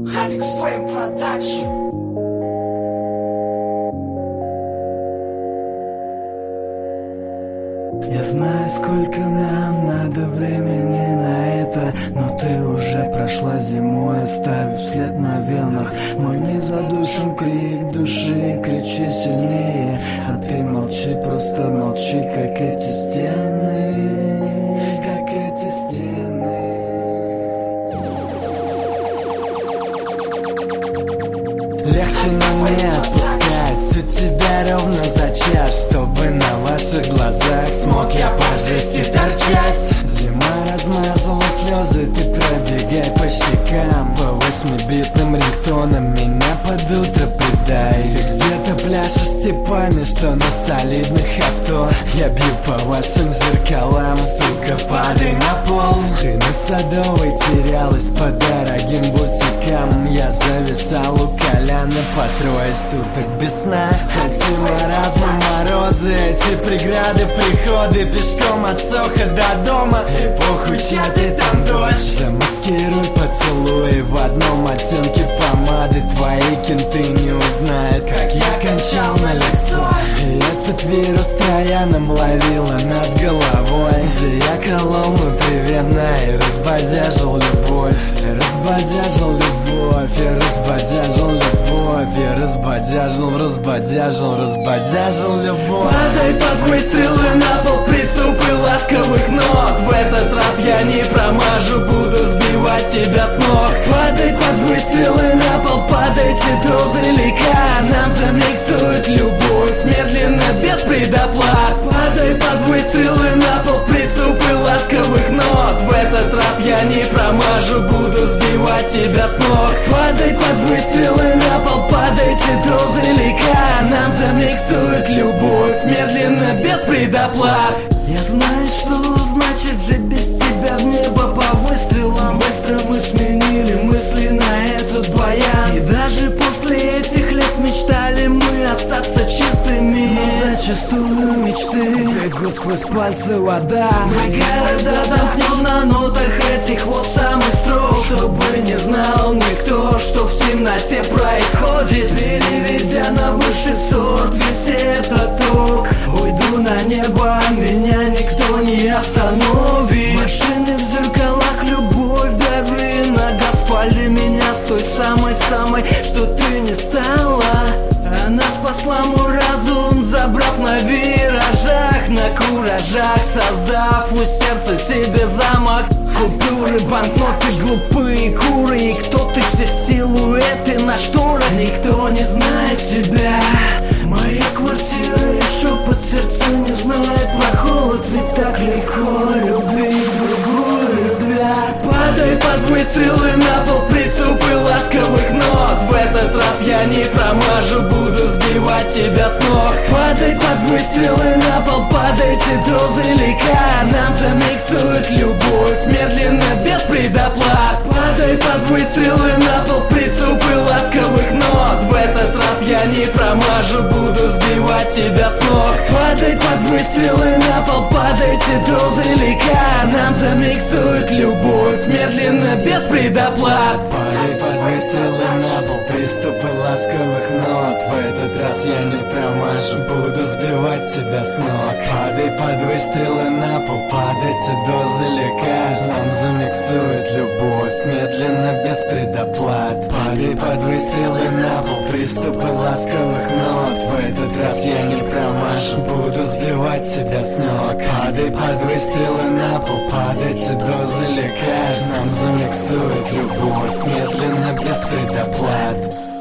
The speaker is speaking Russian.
Alex Frame Production. Я знаю, сколько нам надо времени на это, но ты уже прошла зимой, оставив след на венах. Мой незадушен крик души, кричи сильнее, а ты молчи, просто молчи, как эти стены, как эти стены. Легче, но не отпускать всю тебя ровно за час, чтобы на ваших глазах смог я по жести торчать. Зима размазала слезы, ты пробегай по щекам, по 8-битным рингтонам меня под утро предай. Ты где-то пляшешь с типами, что на солидных авто. Я бью по вашим зеркалам, сука, падай на пол. Ты на Садовой терялась по дорогим бутикам. Я зависал у Коляна по 3 суток без сна. Эти маразмы, морозы, эти преграды, приходы пешком от Соха до дома. И похуй, чья ты там дочь. Замаскируй поцелуи в одном оттенке помады. Твои кенты не узнают, как я кончал на лицо. И этот вирус трояном ловила над головой, где я колол внутривенно и разбодяжил любовь. Разбодяжил любовь, я разбодяжил любовь. Я разбодяжил любовь. Падай под выстрелы на пол, приступы ласковых ног. В этот раз я не промажу, буду сбивать тебя с ног. Падай под выстрелы на пол, падайте дозы лика. Нам замиксуют любовь, медленно, без предоплат. Падай под выстрелы на пол, приступы ласковых ног. В этот раз я не промажу, буду сбивать тебя с ног. Падай под выстрелы на пол, падайте дозы лика. Нам замиксуют любовь, медленно, без предоплат. Я знаю, что значит жить без тебя в небо по выстрелам. Быстро мы сменили мысли на этот баян. И даже после этих лет мечтали мы остаться чистыми. Но зачастую мечты бегут сквозь пальцы вода. Мы города замкнем на нотах этих вот самых строк, чтобы не знал никто, что в темноте происходит. Переведя на высший сорт весь этот ток, уйду на небо, меня никто не остановит. Машины в зеркалах, любовь, дави на газ, спали меня с той самой-самой, что ты не стала. Она спасла мой разум, забрав на виражах, на куражах, создав у сердца себе замок. Купюры, банкноты, глупые куры, и кто ты, все силуэты на шторах. Никто не знает тебя, моя квартира и шепот сердца не знает про холод. Ведь так легко любить другую любя. Падай под выстрелы на пол, приступы ласковых ног. В этот раз я не промажу, буду сбивать тебя с ног. Падай под выстрелы на пол, падайте дозы лика. Нам замиксуют любовь, медленно, без предоплат. Падай под выстрелы на пол, приступы ласковых ног. В этот раз я не промажу, буду сбивать тебя с ног. Падай под выстрелы на пол, падайте дозы лика. Нам замиксуют любовь, медленно, без предоплат. Падай под выстрелы на пол, приступы ласковых нот. В этот раз я не промажу, буду сбивать тебя с ног. Падай под выстрелы на пол, падайте дозы лекарств. Нам замиксует любовь, медленно, без предоплат. Падай под выстрелы на пол, приступы ласковых нот. В этот раз я не промажу, буду сбивать тебя с ног. Падай под выстрелы на пол, падайте дозы лекарств. Нам замиксует любовь, медленно, без предоплат.